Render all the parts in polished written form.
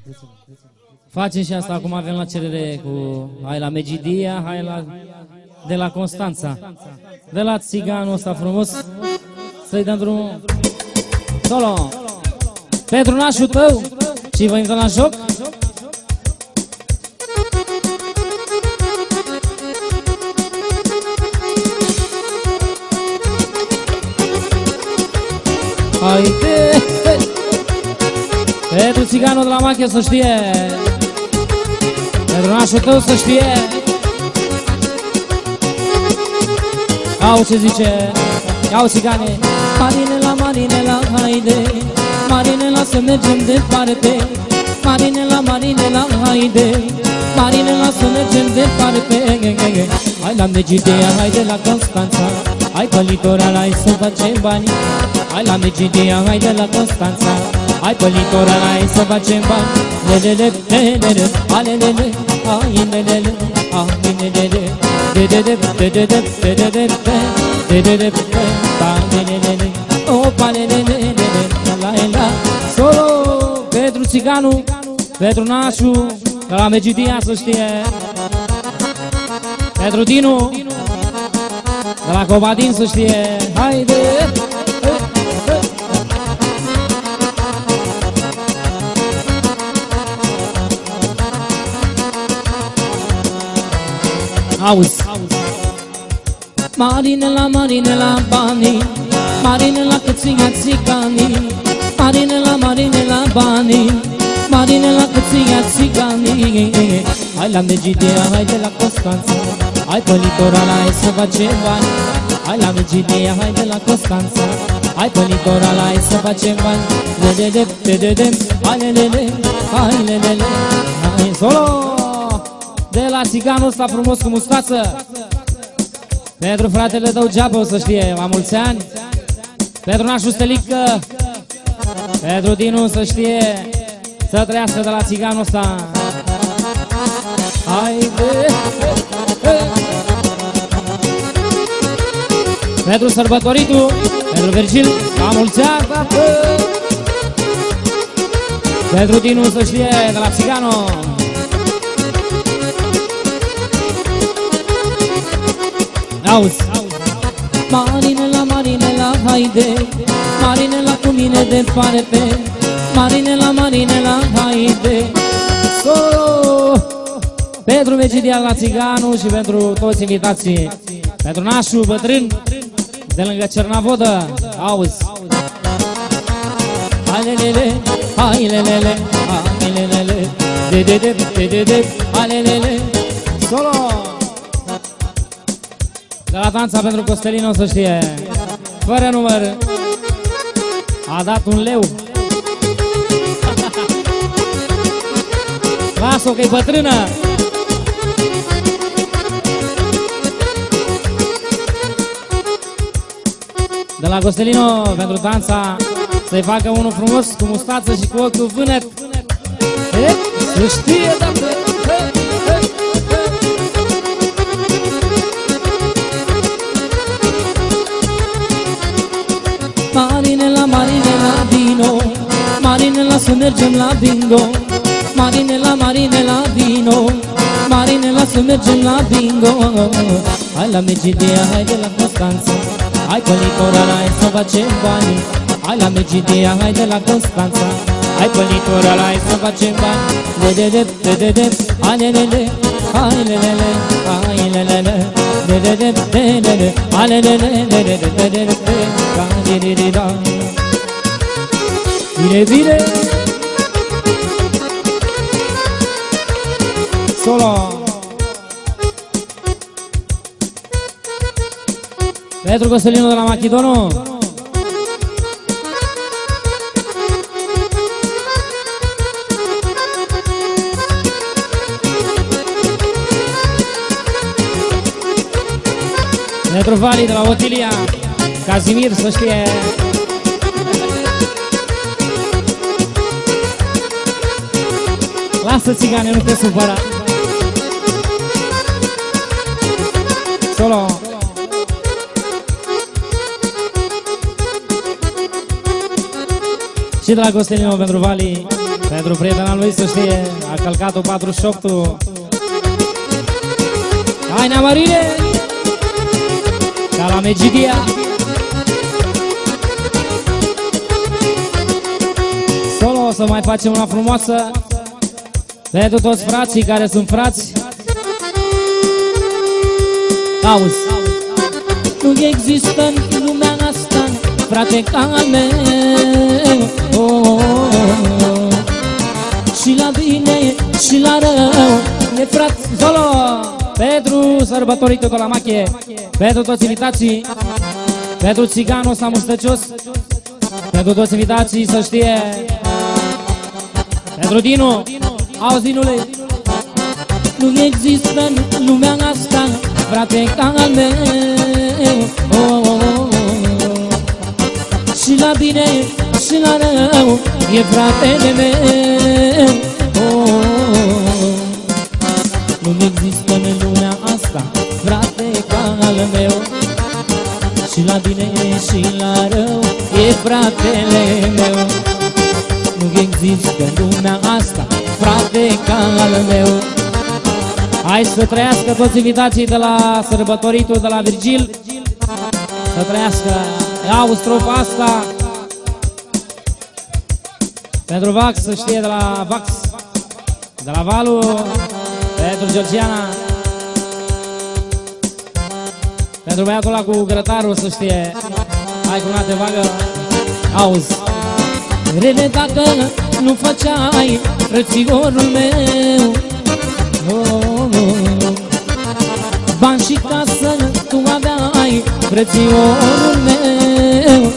Facem și asta, acum avem la cerere cu... Hai la Megidia, hai la... De la Constanța. De la țiganul ăsta frumos. Să-i dăm drumul. Solo! Pentru nașul tău! Și vă intră la joc? Haide! Pentru țiganul de la Machia să știe! Pentru nașul tău să știe! Au ce zice, iau țigane. Marinela, haide. Marinela, să mergem departe. Marinela, haide. Marinela, să mergem departe. Hai la Megidia, haide la Constanța. Hai pe litoral, hai să facem bani. Hai la Megidia, haide la Constanța. Hai pe litoral, hai să facem bani. Lelele, lelele, alelele, ailelele, ailelele. Solo pentru țiganul, pentru nașul de la Megidia să știe. Pentru Dinu de la Cobadin să știe. Haide! Auzi! Marinela, banii. Marinela, cât ți-ia țiganii. Marinela, banii. Marinela, cât ți-ia țiganii. Hai la Megidia, hai de la Constanța. Hai pe litoral, hai să facem bani. Hai la Megidia, hai de la Constanța. Hai pe litoral, hai să facem bani. Alelele, alelele, hai solo! De la țiganul ăsta frumos cu mustață. Pentru fratele tău Geapă, să știe, la mulți ani. Pentru nașul Stelică. Pentru Dinu, să știe, să trăiască de la țiganul ăsta. Haide! Pentru sărbătoritul, pentru Virgil, la mulți ani, tată! Pentru Dinu, să știe, de la țiganul. Auzi! Marinela, haide. Marinela, cu mine departe. Marinela, haide. Solo! Pentru Megidia la țiganul și pentru toți invitații. Pentru nașul bătrân de lângă Cernavodă. Auzi! Alelele, alelele, alelele, de, alelele. Solo! De la danța pentru Costelino, să știe, fără număr, a dat un leu. Las-o că-i bătrână. De la Costelino pentru danța, să-i facă unul frumos cu mustață și cu ochiul vânăt. Să știe, dacă... Marinela, vino. Marinela, să mergem la bingo. Marinela, vino. Marinela, să mergem la bingo. Hai la Megidia, hai de la Constanța. Hai pe litoral, hai să facem bani. Hai la Megidia, hai de la Constanța. Hai pe litoral, hai să facem bani. Alelele, alelele, alelele, alelele. Bine, bine! Solo! Pentru Costelino de la Machidonu. Pentru Vali de la Otilia. Casimir, să știe. Lasă, țigane, nu te supăra. Solo. Și de la Costelino pentru Vali. Pentru prietena lui să știe, a călcat-o 48-ul. Hai, Neamărine! Ca la Megidia! Solo o să mai facem una frumoasă pentru toți frații care sunt frați. Auzi! Nu există în lumea asta frate ca al meu, și la bine și la rău e frate. Solo pentru sărbătoritul de la Mache, pentru toți invitații, pentru țiganul ăsta mustăcios, pentru toți invitații să știe, pentru Dinu. Auzi, Dinule! Nu există în lumea asta frate ca al meu, și la bine și la rău e fratele meu. Nu există în lumea asta frate ca al meu, și la bine și la rău e fratele meu. Nu există în lumea asta frate ca al meu. Hai să trăiască toți invitații de la sărbătoritul de la Virgil, să trăiască. Iau strofa asta pentru Vax, să știe, de la Vax, de la Valu, pentru Georgiana, pentru băiatul ăla cu grătarul, să știe. Hai cu nate vagă. Auzi! Rele dacă nu făceai frățiorul meu, bani și casă tu aveai frățiorul meu.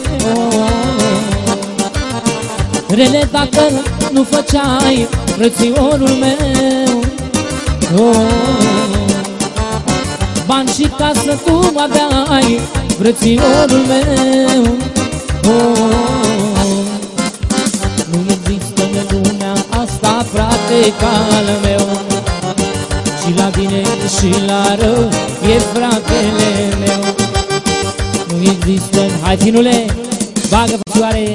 Rele dacă nu făceai frățiorul meu, bani și casă tu aveai frățiorul meu. Nu există în lumea asta frate ca al meu, și la bine și la rău e fratele meu. Nu există. Hai, Finule, bagă făcioare.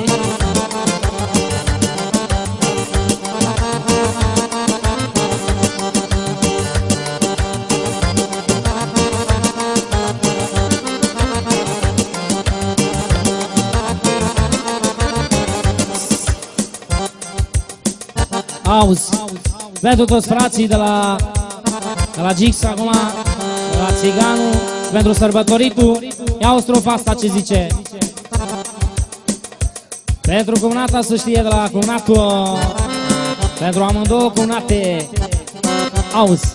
Auzi, pentru toți frații de la Gix acum, de la Țiganul, pentru sărbătoritul, iau strofa asta ce zice. Pentru cumnata să știe, de la cumnatul, pentru amândouă cumnate. Auzi!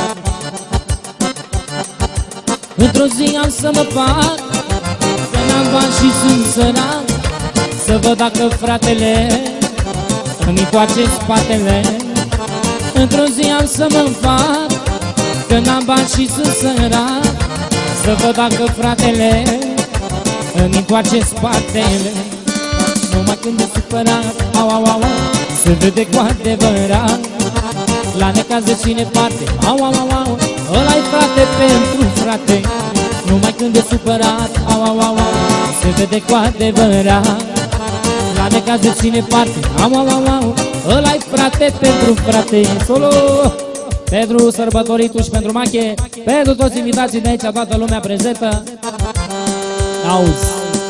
Într-o zi am să mă fac, că n-am bani și sunt sărac, să văd dacă fratele îmi întoarce spatele. Într-o zi am să mă fac, că n-am bani și sunt sărac, să văd dacă fratele îmi întoarce spatele. Numai când e supărat, au, au, au, se vede cu adevărat. La necaz de cine parte, au, au, au, au, ăla-i frate pentru frate. Numai când e supărat, au, au, au, au, se vede cu adevărat. La necaz de cine parte, au, au, au, au, ăla-i frate pentru frate. Solo! Pentru sărbătoritul și pentru Mache, pentru toți invitații de aici, toată lumea prezentă. Auzi!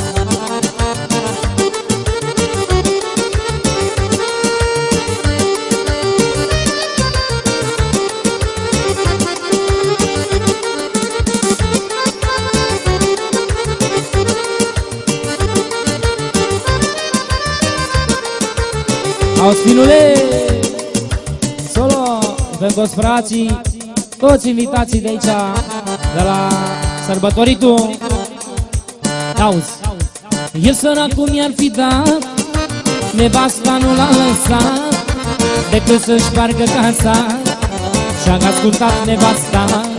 Auzi, Finule! Solo! Pentru toți frații, toți invitații de aici, de la sărbătoritul. Auzi! El săracul mi-ar fi dat, nevasta nu l-a lăsat, decât să-și parcă casa și-a ascultat nevasta.